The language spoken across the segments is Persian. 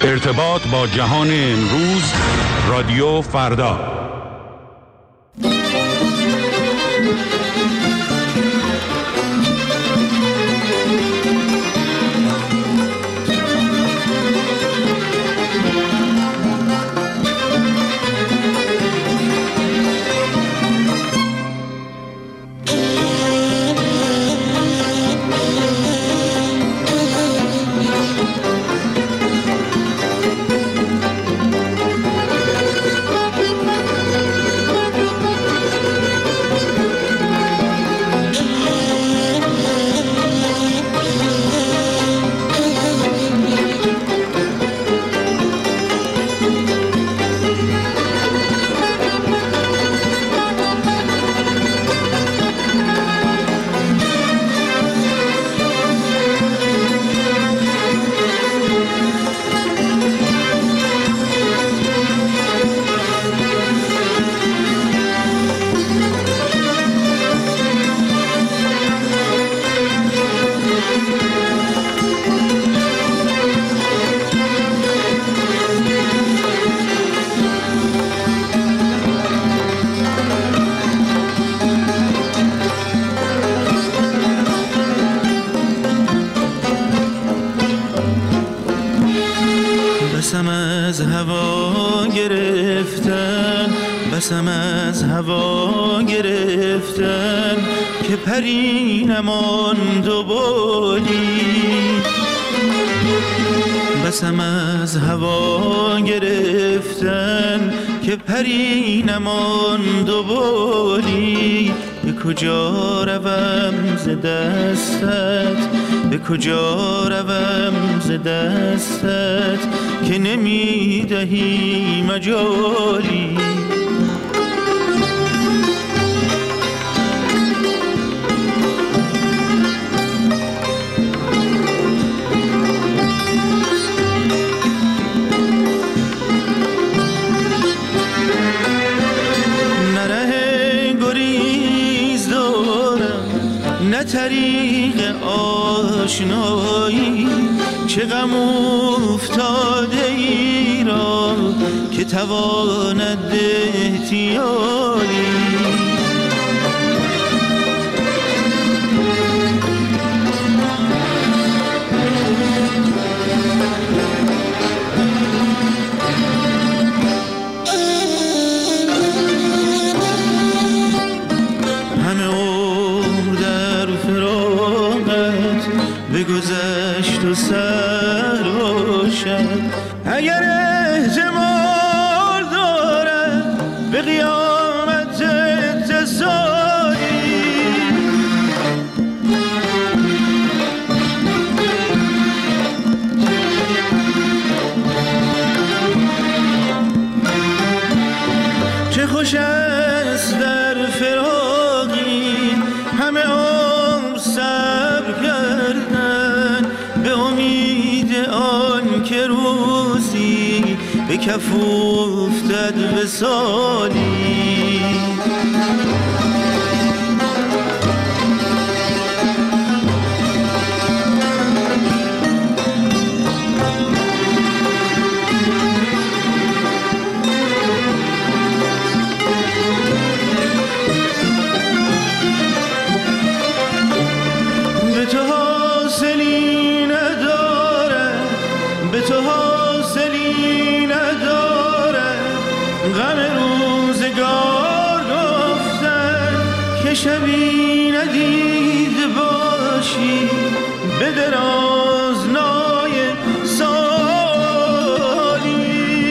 ارتباط با جهان امروز، رادیو فردا. بسم از هوا گرفتن، بسم از هوا گرفتن که پری نماند و بالی. بسم از هوا گرفتن که پری نماند و بالی. به کجا روم ز دستت، به کجا روم ز دستت که نمیدهی مجالی. نه طریق آشنایی، چه غم افتاده ای را که تواند احتیالی. بگذشت و سر باشد، اگر احتمال دارد به قیامت اتصالی. چه خوش است در فراقی همه عمر صبر کردن، به امید آن که روزی به کف افتد وصالی. شبی ندید باشی به درازنای سالی.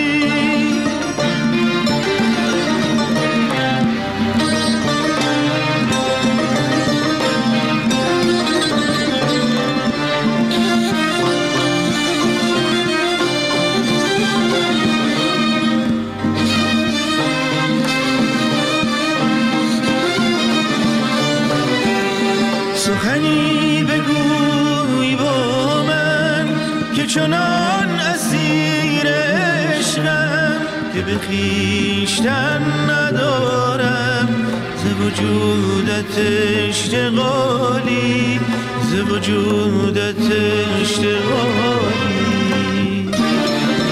سخنی بگوی با من که چنان اسیر عشقم که به خویشتن ندارم ز وجودت اشتغالی، ز وجودت اشتغالی.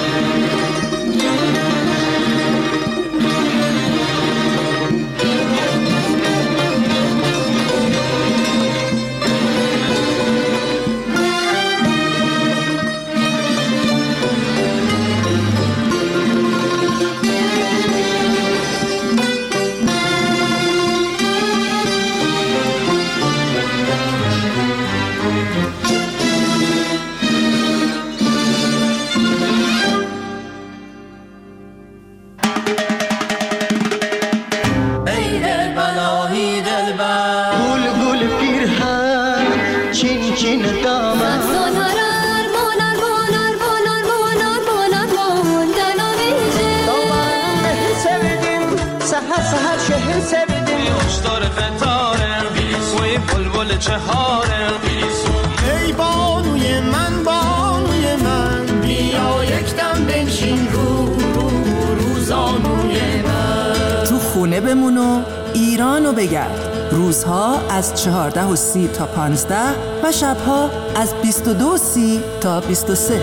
چهار ای بانوی من بانوی من، بیا یک دم بنشین روزانوی من. تو خونه بمون و ایرانو بگرد. روزها از 14:30 تا 15 و شبها از 22:30 تا 23.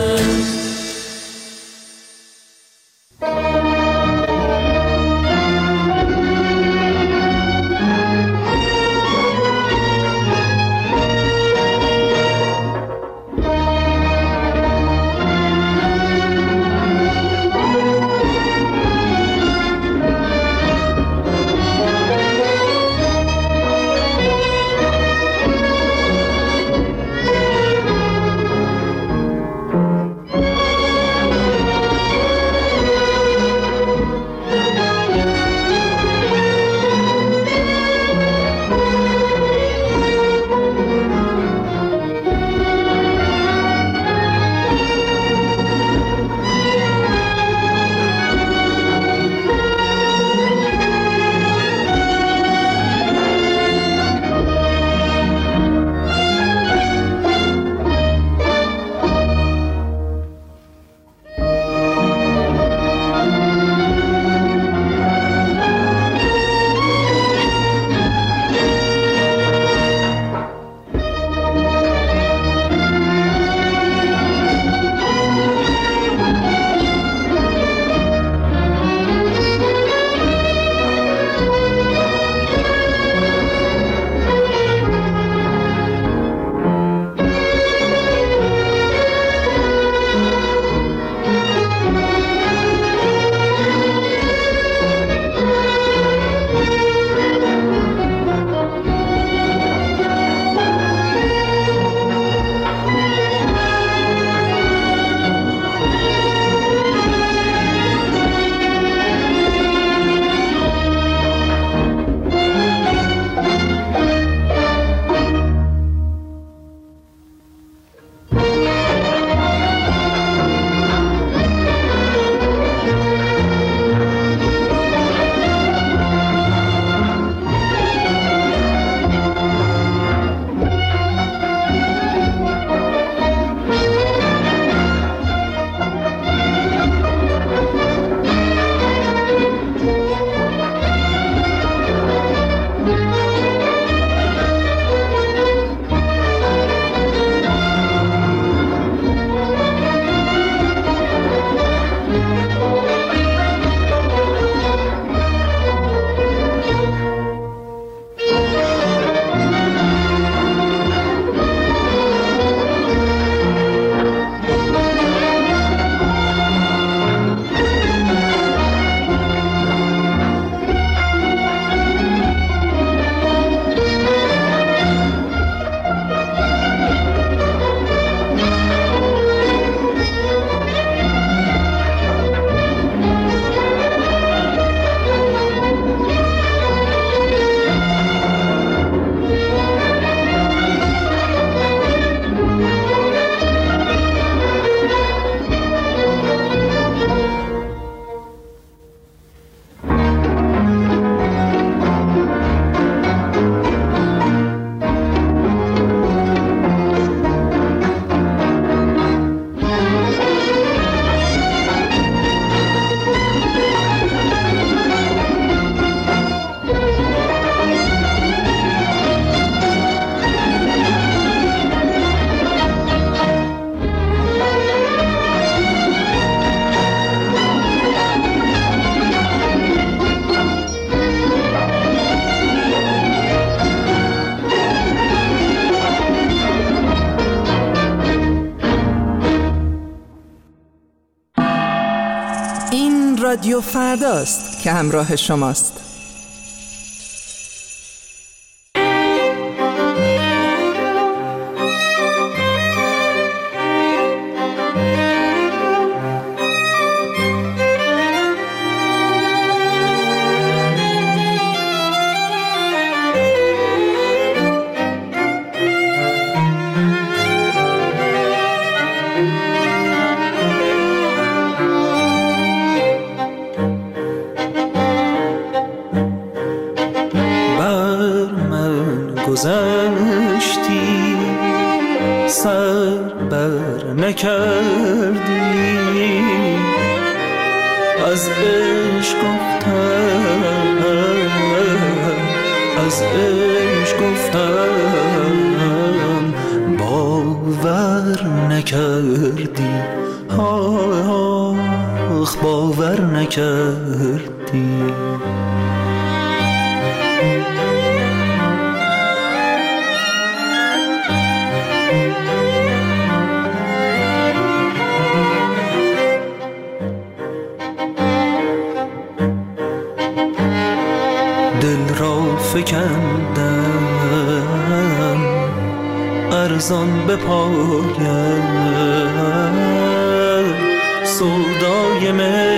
رادیو فرداست که همراه شماست. نکردی، از عشق گفتم، از عشق گفتم باور نکردی، آخ باور نکردی. دل را فکندم ارزان به پایم، سودای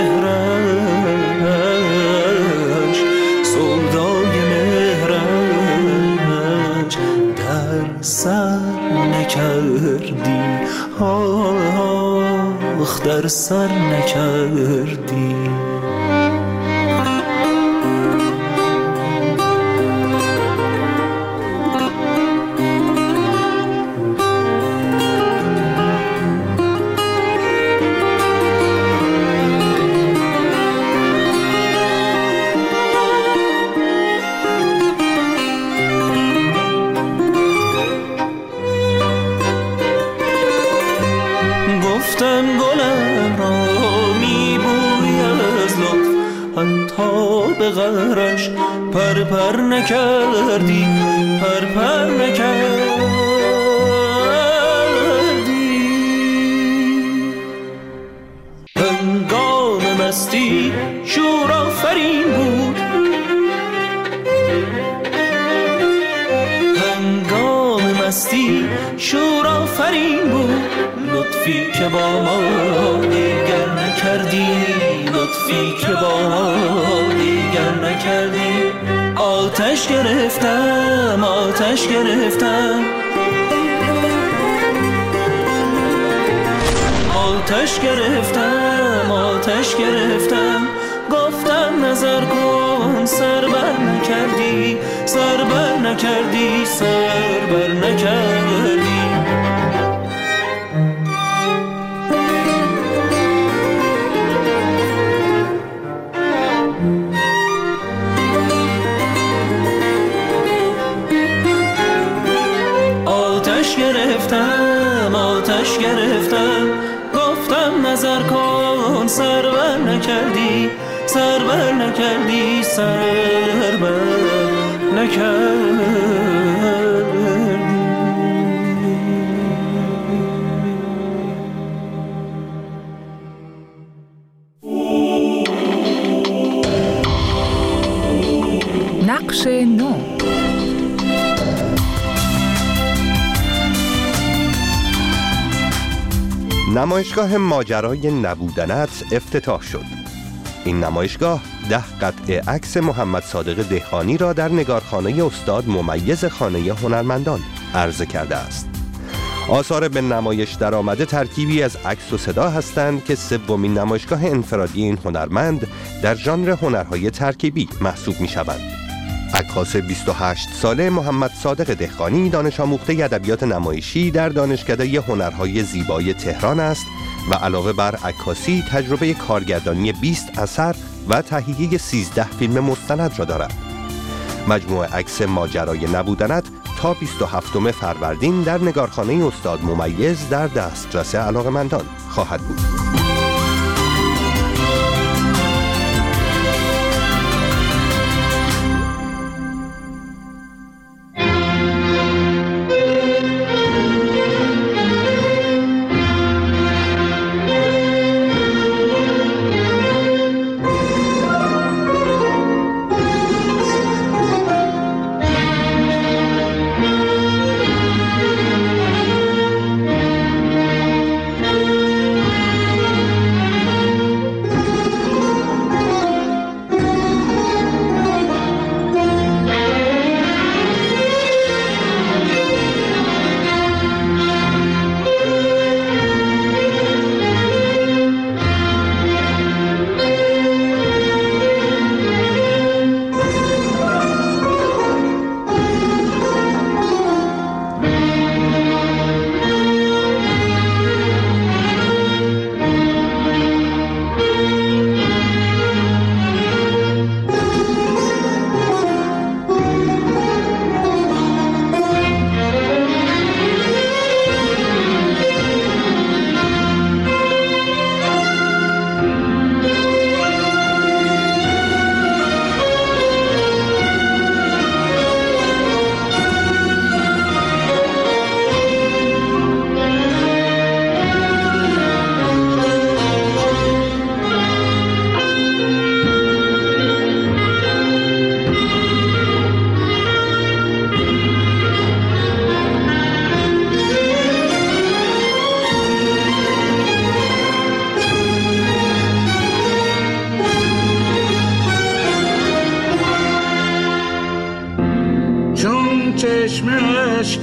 مهرش، سودای مهرش در سر نکردی، آخ در سر نکردی. گفتم گلم را میبوی از لطف، حتی به غرش پر پر نکردی، پر پر نکردی. هنگام مستی شور آفرین بود، هنگام مستی شور آفرین بود. لطفی که با ما دیگر نکردی، لطفی که با ما دیگر نکردی. آتش گرفتم، آتش گرفتم، آتش گرفتم، آتش گرفتم. گفتم نظر کن، سر بر نکردی، سر بر نکردی، سر بر نکردی. آتش گرفتم، آتش گرفتم. گفتم نظر کن، سر بر نکردی، سر بر نکردی، سر بر نکردی. نقش نو. نمایشگاه ماجرای نبودنت افتتاح شد. این نمایشگاه 10 قطعه عکس محمد صادق دهقانی را در نگارخانه استاد ممیز خانه هنرمندان عرضه کرده است. آثار به نمایش درآمده ترکیبی از عکس و صدا هستند که سومین نمایشگاه انفرادی این هنرمند در ژانر هنرهای ترکیبی محسوب می‌شوند. عکاس 28 ساله محمد صادق دهقانی دانش آموخته ادبیات نمایشی در دانشکده هنرهای زیبای تهران است و علاوه بر عکاسی تجربه کارگردانی 20 اثر و تهیه 13 فیلم مستند را دارد. مجموعه عکس ماجرای نبودنت تا 27 فروردین در نگارخانه استاد ممیز در دسترس علاقه‌مندان خواهد بود.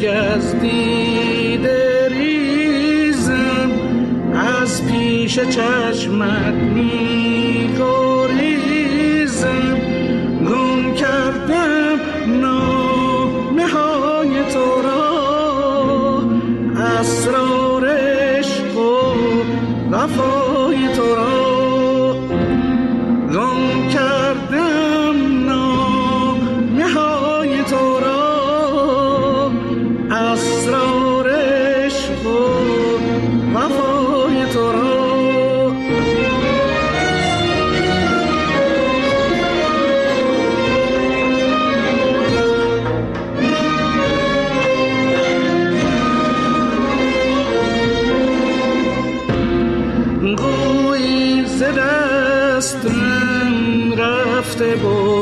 رنگ از دیده ریزم، از پیش چشمت می‌گریزم. گم کردم نامه های تو را، اسرار عشق و وفای تو را. گم کردم نامه های تو را، اسرار عشق و وفای تو را. گویی ز دستم رفته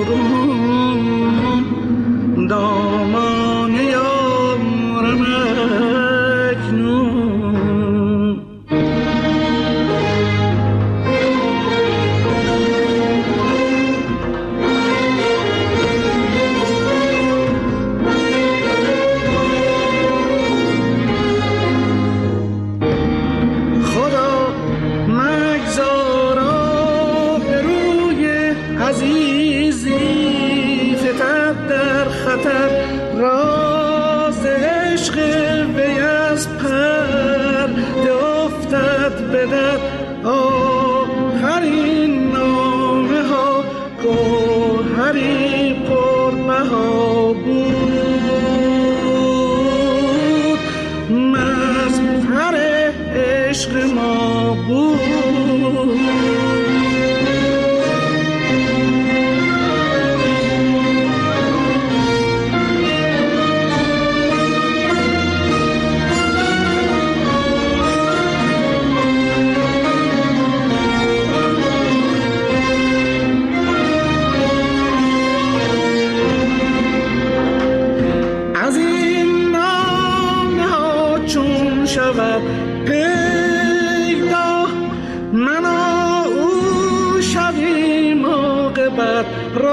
برون، دامان یارم اکنون. خدا مگذارا به روی عزیزی، فتد در خطر راز عشق وی از پرده افتد به در. آخرین نامه ها گوهری پربها بود، مظهر عشق ما بود. از این نامه ها چون شود پیدا، من او شویم عاقبت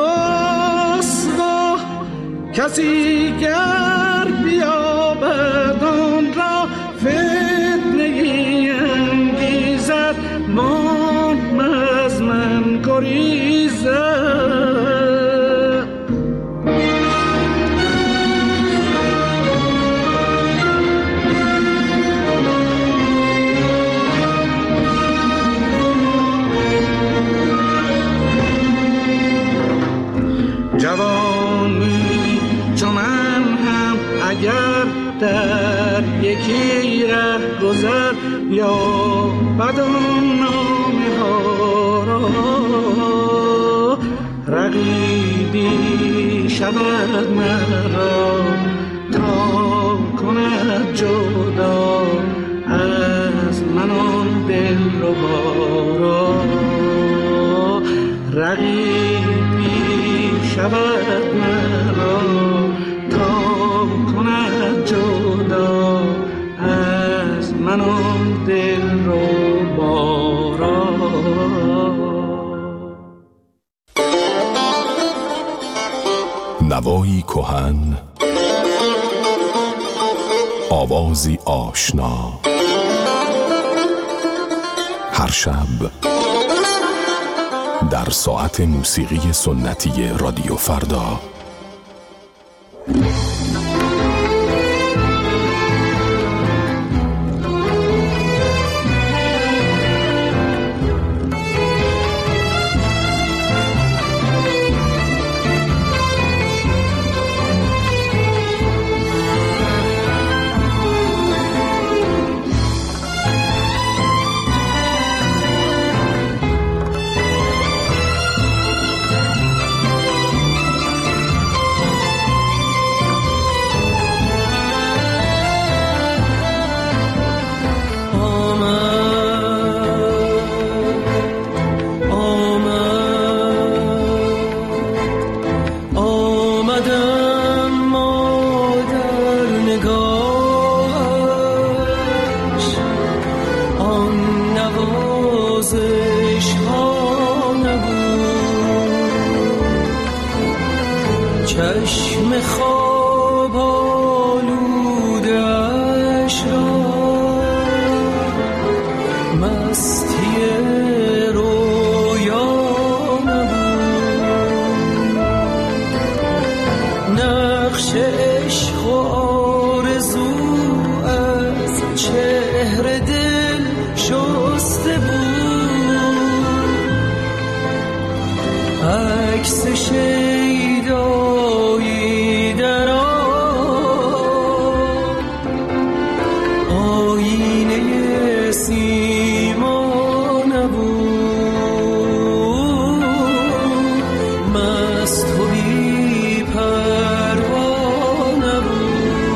رسوا. کسی گر بیابد آن را فتنه‌ای انگیزد، وام از من گریزد. جوانی چو من هم اگر در یکی ره گذر، یا بدان نامه ها را رقیبی شود مرا، تا کند جدا از من آن دلربا را. رقیبی شود مرا، تا کند جدا از من آن دلربا را. نوایی کهن، آوازی آشنا، هر شب در ساعت موسیقی سنتی رادیو فردا. چشم خواب آلود رویا نبود، نقش عشق و آرزو از چهره دل شسته بود، عکس شیدایی در آینه سیما نبود، مست و بی پروا نبود.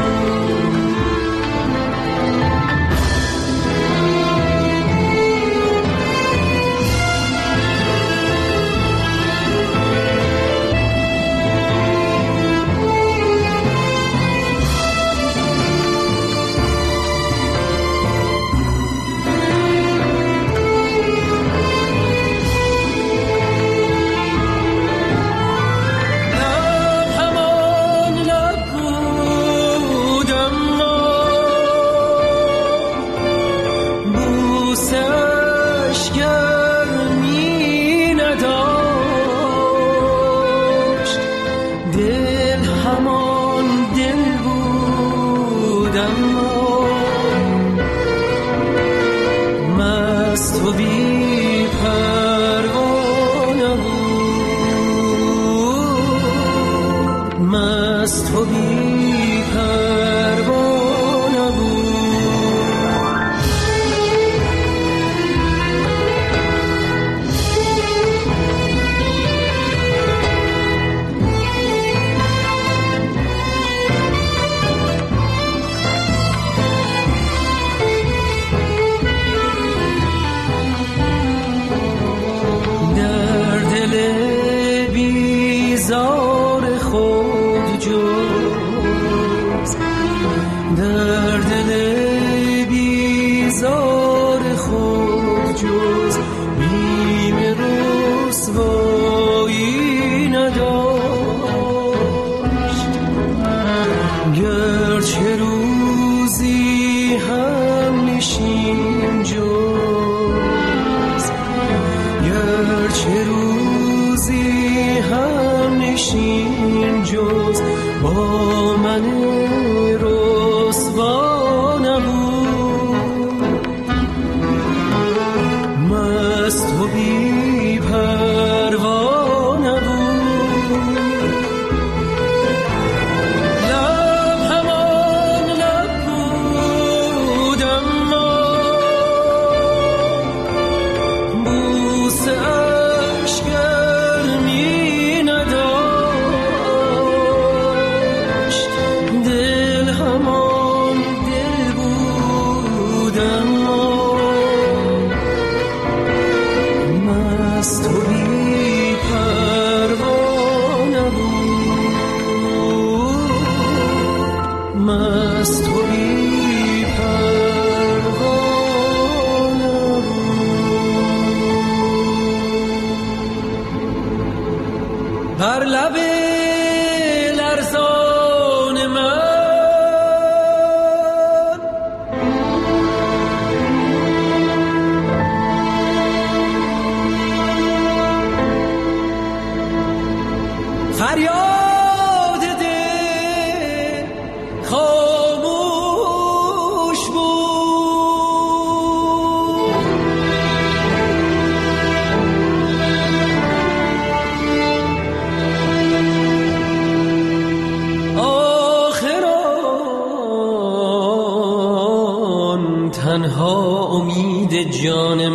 تنها امید جان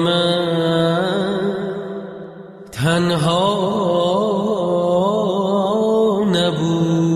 من تنها نبود.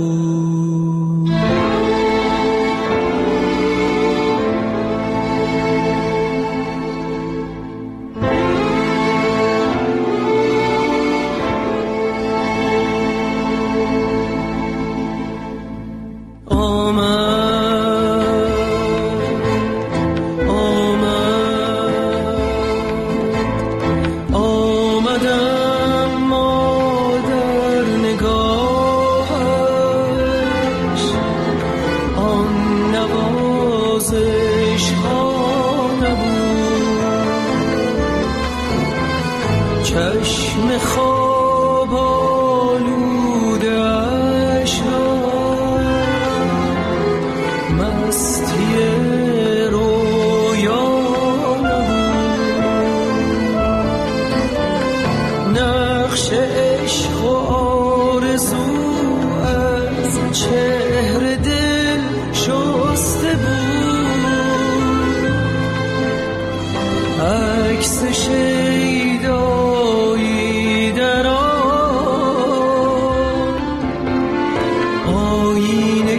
آمدم مادر چشم خواب آلوده‌اش را مستی رویا نبود. نقش عشق و آرزو از چهره دل شسته بود، عکس شیدایی در آن آینه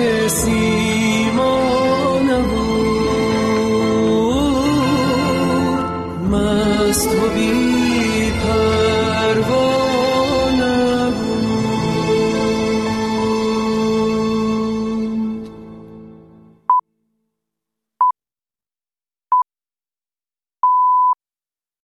سیما نبود. مست و بی پروا